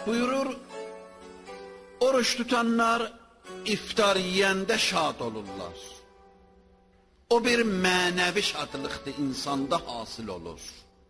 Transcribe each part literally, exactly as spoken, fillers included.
Buyurur, oruç tutanlar iftar yiyəndə şad olurlar. O bir mənəvi şadlıqdır, insanda hasıl olur.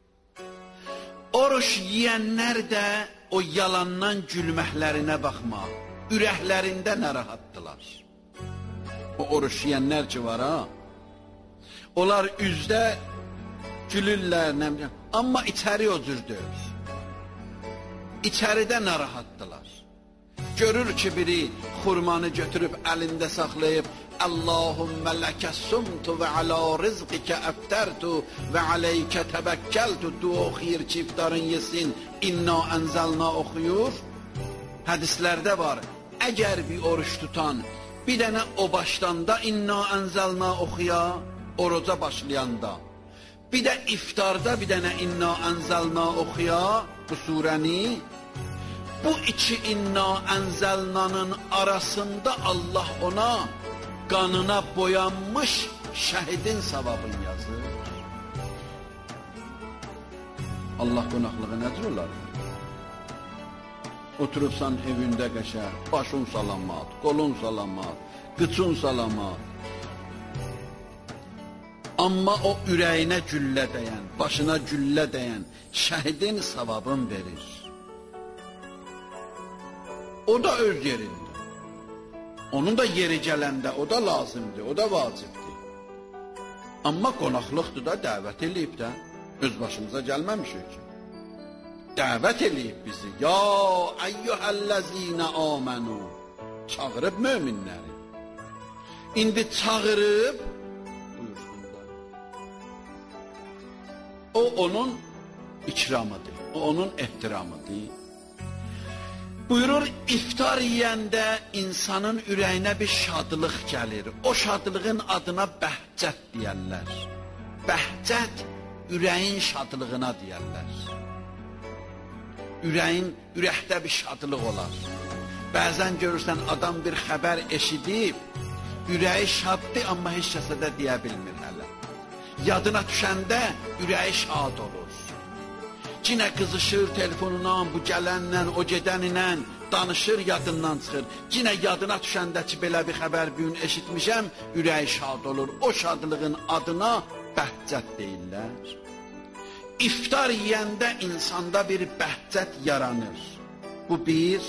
Oruç yiyənlər də o yalandan gülməklərinə baxma, ürəklərində narahatdılar. O oruç yiyənlər ki var ha, onlar üzdə gülürlər, nə biləyəm, amma içəri o cür deyil. İçəridə narahatdılar. Görür ki biri xurmanı götürüb əlində saxlayıb Allahümmə ləkə sumtu və alə rizqikə əftərtu və aleykə təbəkkəltu dua oxuyur ki iftarın yesin, inna ənzəlna oxuyur. Hədislərdə var, əgər bir oruç tutan bir dənə o başlanda inna ənzəlna oxuya, oruca başlayanda, bir də iftarda bir dənə inna ənzəlna oxuya bu surəni, bu iki inna ənzəlnanın arasında Allah ona qanına boyanmış şəhidin savabını yazır. Allah qonaqlığı nədir olar? Oturubsan evində qəşər, başın salamat, qolun salamat, qıçın salamat. Amma o ürəyinə güllə dəyən, başına güllə dəyən şəhidin savabını verir. O da öz yerində. Onun da yeri gələndə o da lazımdır, o da vacibdir. Amma qonaqlıqdır da, dəvət eləyib də, öz başımıza gəlməmişik ki. Dəvət eləyib bizi, ya əyyuhəl-ləzinə amənu, çağırıb möminləri. İndi çağırıb, buyursun da, o onun ikramıdır, o onun ehtiramıdır. Buyurur, iftar yiyəndə insanın ürəyinə bir şadlıq gəlir. O şadlığın adına bəhcət deyərlər. Bəhcət, ürəyin şadlığına deyərlər. Ürəyin, ürəkdə bir şadlıq olar. Bəzən görürsən, adam bir xəbər eşidib, ürəyi şaddır, amma heç kəsə də deyə bilmir hələ. Yadına düşəndə ürəyi şad olur. Cinə qızışır telefonunla, bu gələnlə, o gedənlə danışır, yadından çıxır. Cinə yadına düşəndə ki, belə bir xəbər bir gün eşitmişəm, ürəyi şad olur. O şadlığın adına bəhcət deyirlər. İftar yiyəndə insanda bir bəhcət yaranır. Bu bir.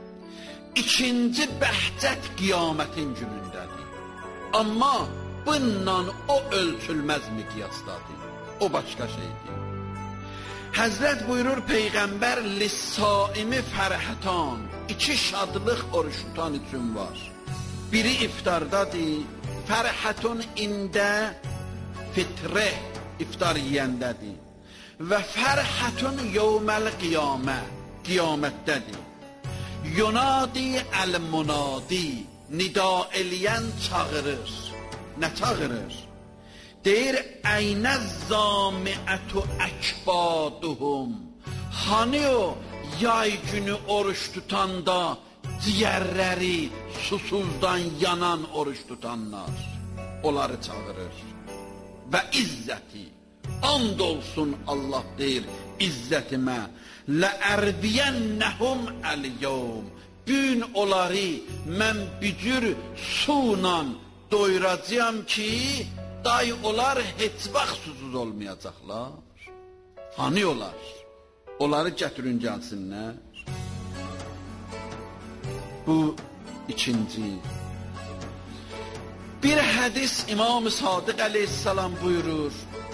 İkinci bəhcət qiyamətin günündədir. Amma bununla o ölçülməz miqyasdadır. O başqa şeydir. Həzrət buyurur Peyğəmbər, lissaimi fərəhətan, iki şadlıq oruç tutan üçün var. Biri iftardadır, fərəhətun ində fitrə, iftar yiyəndədir. Və fərəhətun yevməl qiyamə, qiyamətdədir. Yunadi əl-munadi, nida eləyən çağırır. Nə çağırır? Deyir, əynəz-zamiətü əkbaduhum. Hani o yay günü oruç tutanda ciyərləri susuzdan yanan oruç tutanlar. Onları çağırır. Və izzəti, and olsun Allah deyir, izzətimə, ləərdiyənnəhum əl-yevm. Gün onları mən bücür suyla doyuracağım ki, day onlar heç vaxt susuz olmayacaqlar. Hani olar? Onları gətirin gəlsinlər. Bu ikinci. Bir hədis İmam-ı Sadiq əleyhissalam buyurur.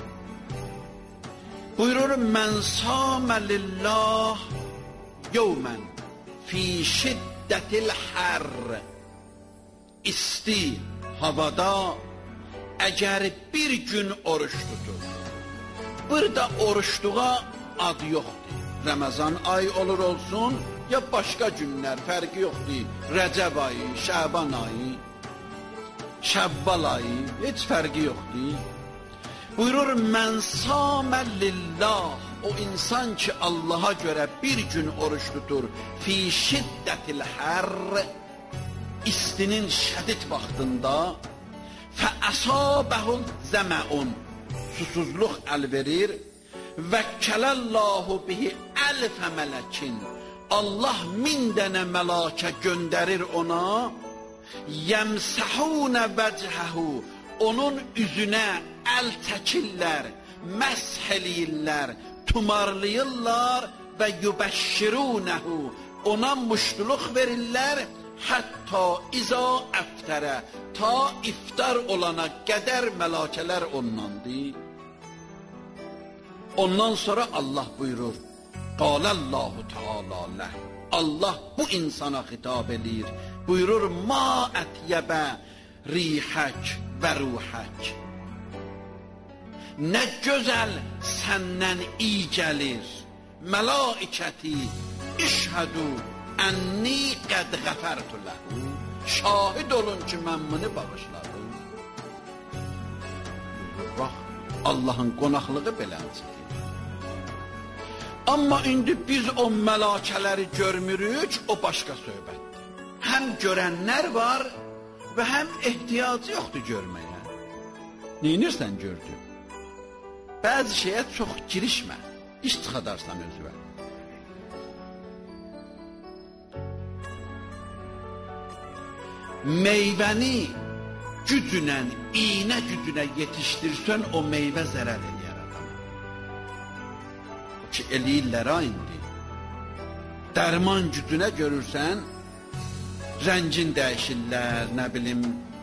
Buyurur, mən samə lillah yevmən fi şiddətil hərr. İsti havada əgər bir gün oruç tutur. Burada oruçluğa ad yoxdur. Ramazan ayı olur olsun, ya başqa günlər, fərqi yoxdur. Rəcəb ayı, Şəban ayı, Şəvval ayı, heç fərqi yoxdur. Buyurur, mən samə lillah, o insan ki Allaha görə bir gün oruç tutur, fi şiddətil hərr, istinin şədid vaxtında, fəəsabəhul zəməun, susuzluq əl verir, vəkkələllahu bihi əlfə mələkin, Allah min dənə mələkə göndərir ona, yəmsəhunə vəchəhu, onun üzünə əl çəkirlər, məsh eləyirlər, tumarlayırlar və yubəşşirunəhu, ona muştuluq verirlər, hətta iza əftərə, ta iftar olana qədər mələkələr ondandır. Ondan sonra Allah buyurur, qalallahu teala ləh, Allah bu insana xitab edir, buyurur, ma ətyəbə rihək və ruhək, nə gözəl səndən iyi gəlir, mələikəti işhədu ənni qəd qəfərtu ləhu, şahid olun ki, mən bunu bağışladım. Bax, Allahın qonaqlığı beləncidir. Amma indi biz o mələkələri görmürük, o başqa söhbətdir. Həm görənlər var və həm ehtiyacı yoxdur görməyə. Neynirsən gördün? Bəzi şeyə çox girişmə, iş çıxadarsan özünə. Meyvəni gücünə, iynə gücünə yetişdirsən, o meyvə zərər eləyər adamı. Ki, eləyirlər ha indi. Dərman gücünə görürsən, rəngin dəyişirlər, nə bilim,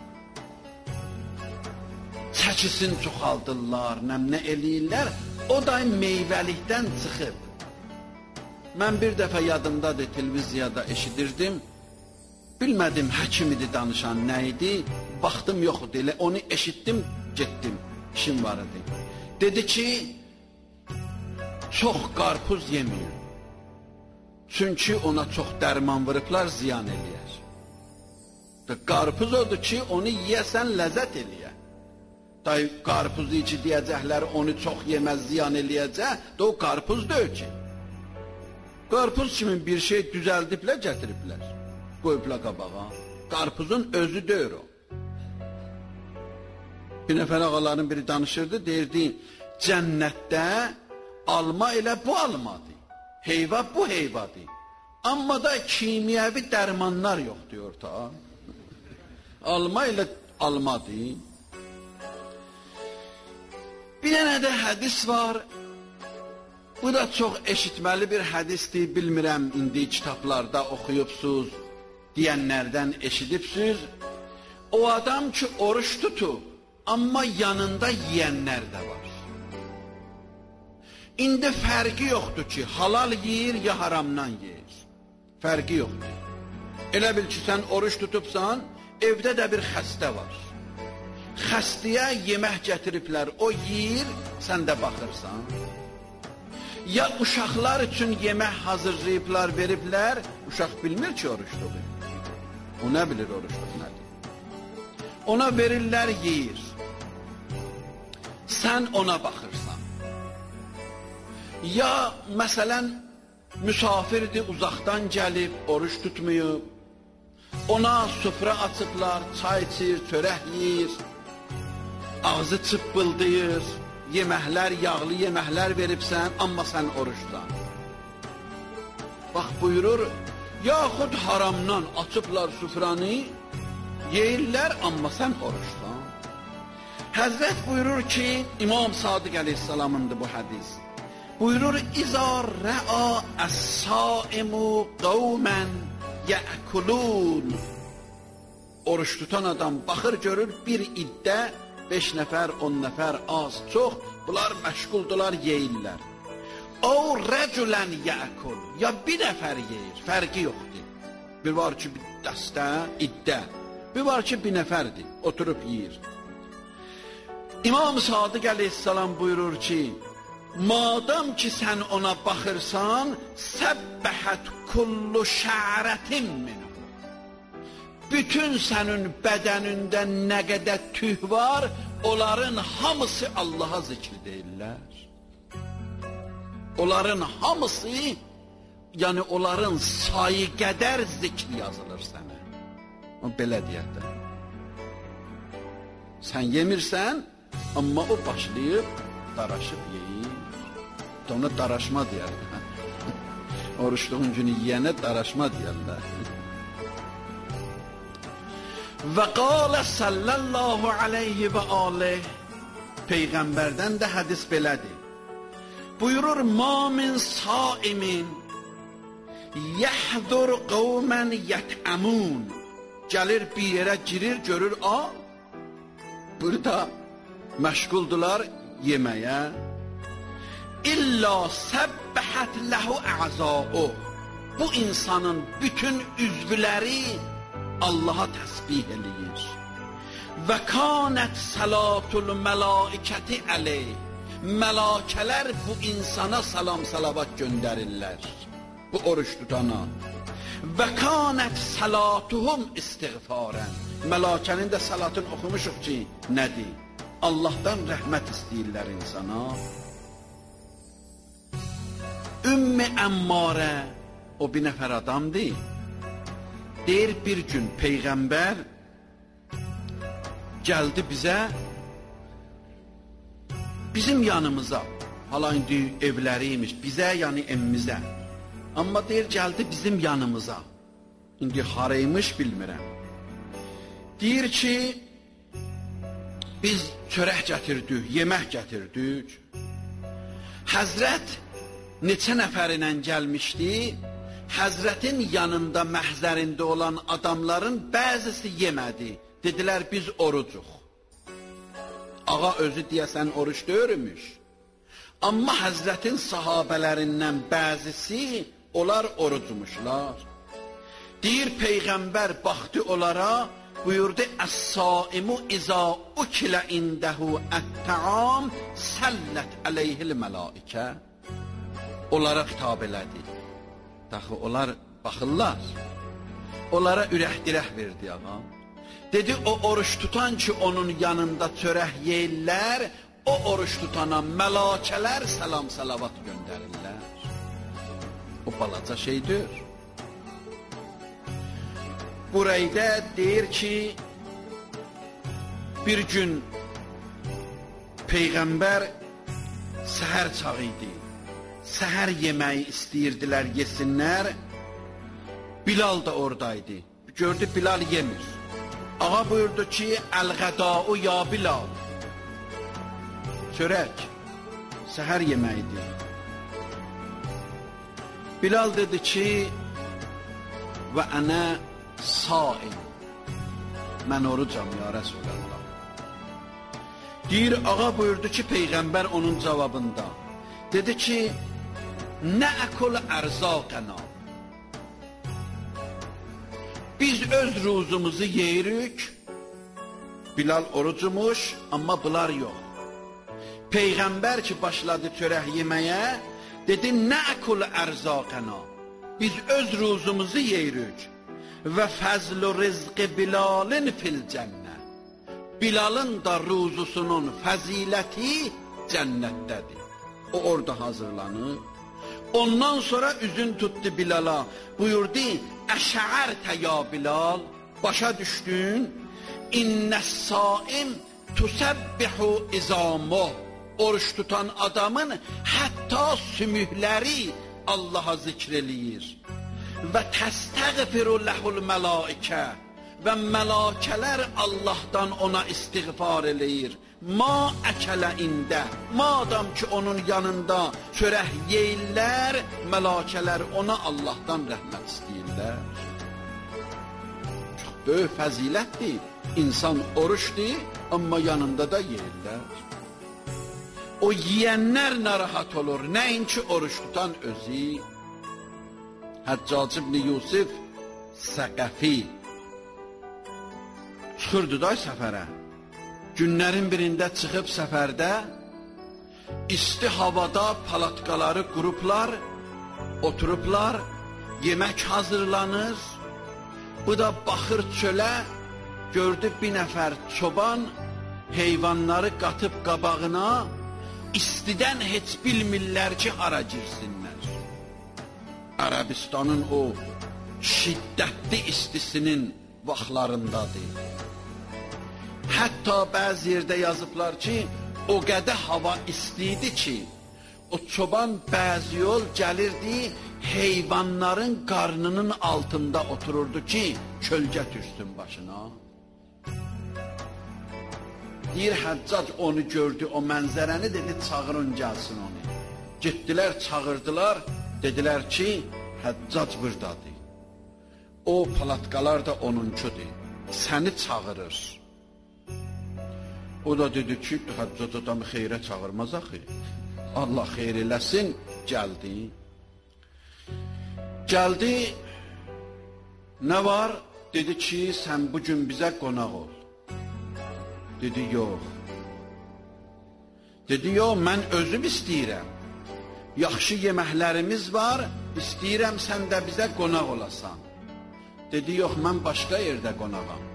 çəkisin çoxaldırlar, nə eləyirlər, o da meyvəlikdən çıxıb. Mən bir dəfə yadımdadır, televiziyada eşidirdim, bilmədim, həkim idi danışan, nə idi, baxdım, yoxdur, elə onu eşitdim, getdim, işim var idi. Dedi ki, çox qarpuz yeməyin, çünki ona çox dərman vırıblar, ziyan eləyər. Qarpuz odur ki, onu yiyəsən, ləzzət eləyər. Day, qarpuzu içi deyəcəklər, onu çox yeməz, ziyan eləyəcək, da o qarpuz deyil ki. Qarpuz kimin bir şey düzəldiblər, gətiriblər. Qoyubla qabağa. Qarpuzun özü deyir o. Bir nəfər ağaların biri danışırdı, deyirdi, cənnətdə alma elə bu almadır, heyva bu heyvadır. Amma da kimyəvi dərmanlar yox, diyor ta. Alma elə almadır. Bir dənə də hədis var, bu da çox eşitməli bir hədisdir, bilmirəm, indi kitablarda oxuyubsuz, deyənlərdən eşidibsiz, o adam ki, oruç tutub, amma yanında yiyənlər də var. İndi fərqi yoxdur ki, halal yiyir ya haramdan yiyir. Fərqi yoxdur. Elə bil ki, sən oruç tutubsan, evdə də bir xəstə var. Xəstəyə yemək gətiriblər, o yiyir, sən də baxırsan. Ya uşaqlar üçün yemək hazırlayıblar, veriblər, uşaq bilmir ki, oruç tutub. O nə bilir oruçluq nədir? Ona verirlər, yeyir. Sən ona baxırsan. Ya, məsələn, müsafirdir, uzaqdan gəlib, oruç tutmayıb. Ona süfrə açıblar, çay içir, çörək yeyir. Ağzı çıppıldayır, yeməklər, yağlı yeməklər veribsən, amma sən oruçdan. Bax, buyurur, yaxud haramdan açıblar süfranı, yeyirlər, amma sən oruçdan. Həzrət buyurur ki, İmam Sadiq əleyhissalamındır bu hədis. Buyurur, İzâ rə'a əs-sâimu qavmən yəkulûn. Oruç tutan adam baxır, görür, bir iddə, beş nəfər, on nəfər, az, çox, bunlar məşğuldular, yeyirlər. O rəculən yəkul, ya bir nəfər yeyir, fərqi yoxdur. Bir var ki, bir dəstə, iddə, bir var ki, bir nəfərdir, oturub yeyir. İmam Sadiq əleyhissalam buyurur ki, madam ki, sən ona baxırsan, səbbəhət kullu şərətin minhu. Bütün sənin bədənində nə qədər tüh var, onların hamısı Allaha zikr deyirlər. Onların hamısı, yəni onların sayı qədər zikr yazılır sənə. O belə deyək də. Sən yemirsən, amma o başlayıb, daraşıb yeyir. Ona daraşma deyər. Oruçluğun günü yiyənə daraşma deyərlər. Və qalə sallallahu aleyhi və aleyh, Peyğəmbərdən də hədis belədir. Buyurur, ma min saimin yəhdur qavmən yətəmun. Gəlir bir yerə girir, görür, a, burada məşğuldular yeməyə. İlla səbbəhət ləhu əzau. Bu insanın bütün üzvləri Allaha təsbih eləyir. Və kanət salatul mələikəti əleyh. Mələkələr bu insana salam salavat göndərirlər. Bu oruç tutana. Və kanət salatuhum istiğfarən. Mələkənin də salatını oxumuşuq ki, nədir? Allahdan rəhmət istəyirlər insana. Ümmü Əmmarə, o bir nəfər adamdır. Deyir, bir gün Peyğəmbər gəldi bizə, bizim yanımıza, hala indi evləriymiş, bizə yəni emmizə. Amma deyir, gəldi bizim yanımıza. İndi haraymış bilmirəm. Deyir ki, biz çörək gətirdik, yemək gətirdik. Həzrət neçə nəfərlə gəlmişdi, Həzrətin yanında, məhzərində olan adamların bəzisi yemədi. Dedilər, biz orucuq. Ağa özü deyəsən oruç döyürmüş. Amma Həzrətin sahabələrindən bəzisi, onlar orucumuşlar. Deyir, Peyğəmbər baxdı onlara, buyurdu, Əs-saimu izâ ukilə indəhu ət-təam səllət əleyhil mələikə. Onlara xitab elədi. Daxı, onlar baxırlar. Onlara ürək-dirək verdi ağa. Dedi, o oruç tutan ki, onun yanında çörək yeyirlər, o oruç tutana mələkələr salam salavat göndərirlər. O balaca şeydir. Burayda deyir ki, bir gün Peyğəmbər səhər çağı idi. Səhər yeməyi istəyirdilər, yesinlər. Bilal da oradaydı. Gördü, Bilal yemir. Ağa buyurdu ki, əl-qədau ya Bilal. Çörək, səhər yeməyidir. Bilal dedi ki, və ənə saim. Mən orucam ya Rəsulallah. Deyir, ağa buyurdu ki, Peyğəmbər onun cavabında. Dedi ki, nəəkul ərzaqəna. Biz öz ruzumuzu yeyirik. Bilal orucumuş, amma bunlar yox. Peyğəmbər ki, başladı çörək yeməyə, dedi, nəəkul ərzaqəna. Biz öz ruzumuzu yeyirik. Və fəzlu rizqi Bilalin fil cənnə. Bilalın da ruzusunun fəziləti cənnətdədir. O orada hazırlanır. Ondan sonra üzün tutdu Bilala. Buyurdu, əşəərtə ya Bilal. Başa düşdün. İnnəs-saim tusəbbihu izamuh. Oruç tutan adamın hətta sümükləri Allaha zikr eləyir. Və təstəğfiru ləhul mələikə. Və mələkələr Allahdan ona istiğfar eləyir. Ma əkələ ində. Madam ki, onun yanında çörək yeyirlər, mələkələr ona Allahdan rəhmət istəyirlər. Çox böyük fəzilətdir. İnsan oruçdur, amma yanında da yeyirlər. O yiyənlər narahat olur, nəinki oruç tutan özü. Həccac ibn Yusuf Səqəfi çıxırdı da səfərə. Günlərin birində çıxıb səfərdə isti havada palatqaları qurublar, oturublar, yemək hazırlanır. Bu da baxır çölə, gördü bir nəfər çoban heyvanları qatıb qabağına, istidən heç bilmirlər ki, hara girsinlər. Ərəbistanın o şiddətli istisinin vaxtlarındadır. Hətta bəzi yerdə yazıblar ki, o qədər hava istiydi ki, o çoban bəzi yol gəlirdi, heyvanların qarnının altında otururdu ki, kölgə düşsün başına. Deyir, Həccac onu gördü, o mənzərəni, dedi, çağırın, gəlsin onu. Getdilər, çağırdılar, dedilər ki, Həccac buradadır. O palatqalar da onunkudur, səni çağırır. O da dedi ki, Həccac adamı xeyrə çağırmaz axı. Allah xeyr eləsin, gəldi. Gəldi, nə var? Dedi ki, sən bugün bizə qonaq ol. Dedi, yox. Dedi, yox, mən özüm istəyirəm. Yaxşı yeməklərimiz var, istəyirəm sən də bizə qonaq olasan. Dedi, yox, mən başqa yerdə qonağam.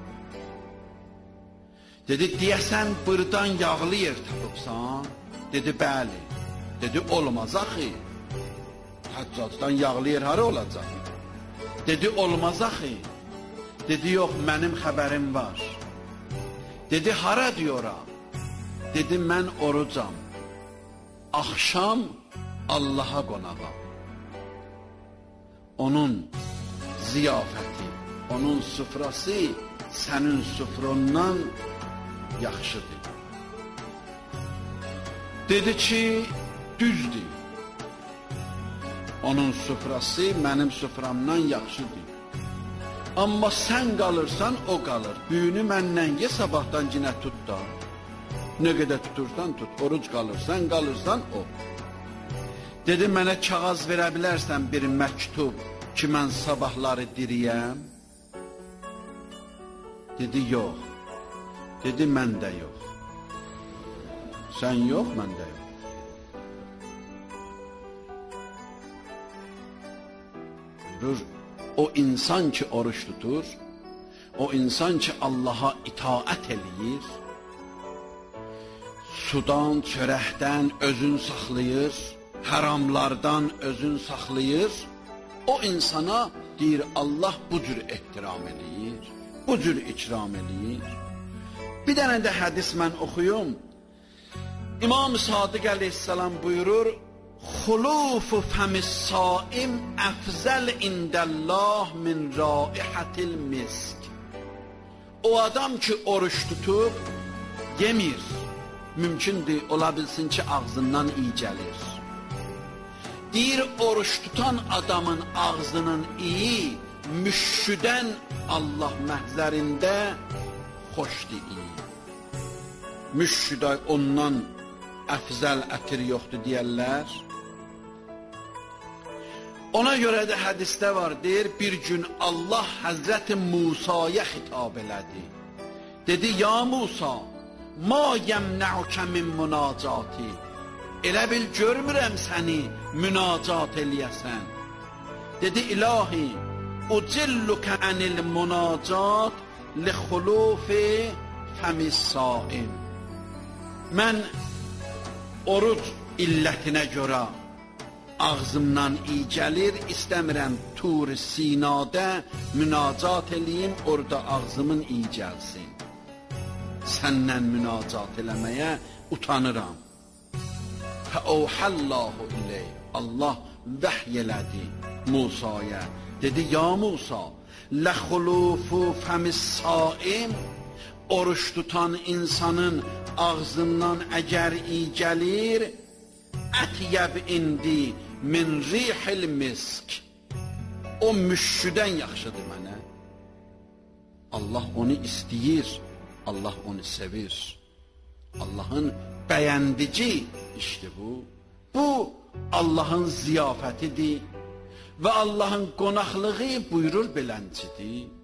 Dedi, deyəsən, buradan yağlı yer tapıbsan? Dedi, bəli. Dedi, olmaz axı. Həccacdan yağlı yer hara olacaq? Dedi, olmaz axı. Dedi, yox, mənim xəbərim var. Dedi, hara diyoram? Dedi, mən orucam. Axşam Allaha qonağam. Onun ziyafəti, onun süfrası sənin süfrondan yaxşıdır. Dedi ki, düzdür. Onun süfrası mənim süframdan yaxşıdır. Amma sən qalırsan, o qalır. Büyünü məndən ye, sabahdan cinə tut da. Nə qədər tutursan tut, oruc qalırsan, qalırsan o. Dedi, mənə kağız verə bilərsən bir məktub ki, mən sabahları diriyəm? Dedi, yox. Dedi, məndə yox. Sən yox, məndə yox. Buyurur, o insan ki, oruç tutur, o insan ki, Allaha itaət eləyir, sudan, çörəkdən özün saxlayır, haramlardan özün saxlayır, o insana deyir, Allah bu cür ehtiram eləyir, bu cür ikram eləyir. Bir dənə də hədis mən oxuyum. İmam-ı Sadiq əleyhissalam buyurur, xulufu fəmis saim əfzəl indəllah min raihətil misk. O adam ki, oruç tutub, yemir. Mümkündür, ola bilsin ki, ağzından iyi gəlir. Deyir, oruç tutan adamın ağzının iyi, müşşüdən Allah məhzərində xoşdur iyi. Müşşüdə ondan əfzəl ətir yoxdur deyərlər. Ona görə də hədisdə var, deyir, bir gün Allah Həzrəti Musaya xitab elədi. Dedi, ya Musa, ma yəmnəukə min münacati. Elə bil, görmürəm səni münacat eləyəsən. Dedi, ilahi, ucillukə ənil münacat li xulufi fəmis saim. Mən oruc illətinə görə ağzımdan iyi gəlir, istəmirəm Tur Sinada münacat eləyim, orada ağzımın iyi gəlsin. Səndən münacat eləməyə utanıram. Fəəvhəllahu ileyh. Allah vəhy elədi Musaya. Dedi, ya Musa, ləxulufu fəmis saim. Oruç tutan insanın ağzından əgər iyi gəlir, ətyəb indi min rihil misk. O müşşüdən yaxşıdır mənə. Allah onu istəyir, Allah onu sevir. Allahın bəyəndici işdir bu. Bu, Allahın ziyafətidir və Allahın qonaqlığı buyurur beləncidir.